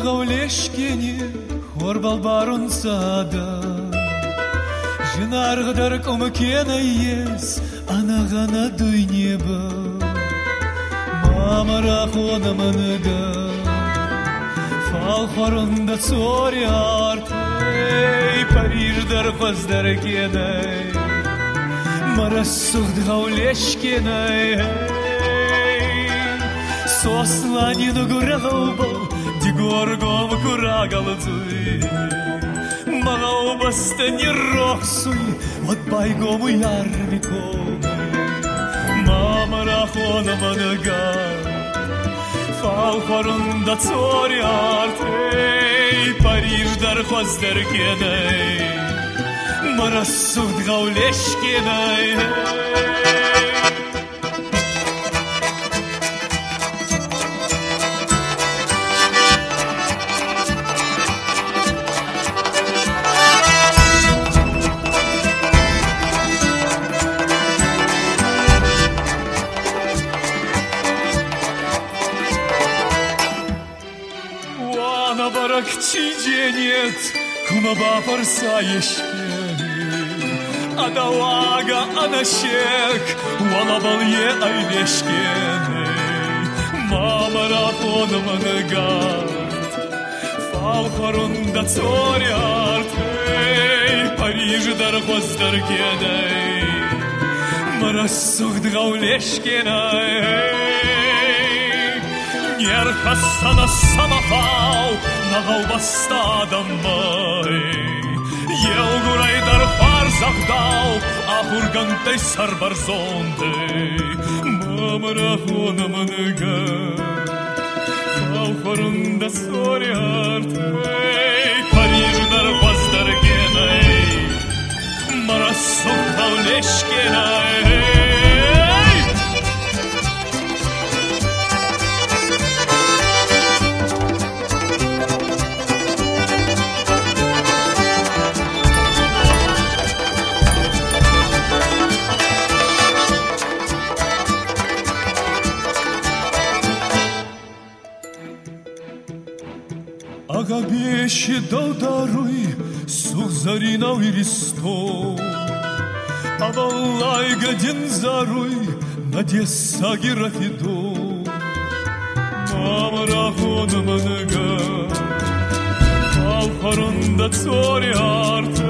غولشكني خوربال بارون سادا جنار غدرك مكينا يس أنا غنا دوي نيبا ماما راخونا منغا فال خورندا سوري ارتي Париж درخواز دركيناي مرسوخ غولشكناي Сосланин гурагал дигоргом курагалцуй Магау бастани роксуй от байгому ярвиком Мама рахона манага Фалхорунда цори артей Париж дархоз деркенай Марасуд гаулешкенай Чиденет, кумаба форсаешкени, Адалага анашек, Уалабале айвешкени, Мама рахона манагат, Фалхорунда цори артей, Париж дархоз даркеней, Марасух дгаулешкеней, Нерхасана самахал, Нагалбаста домой Елгурай дарфар захдал Ахургантай сарбарзондай Мамарахона манага Фалхорунда сори артей Париж дарфаз даргенай Марасух гаулешкенай Агабеши дал даруй сух заринал и листов Авалай гадин заруй надеса герафидо Мама рахона манага Фалхорунда цори арте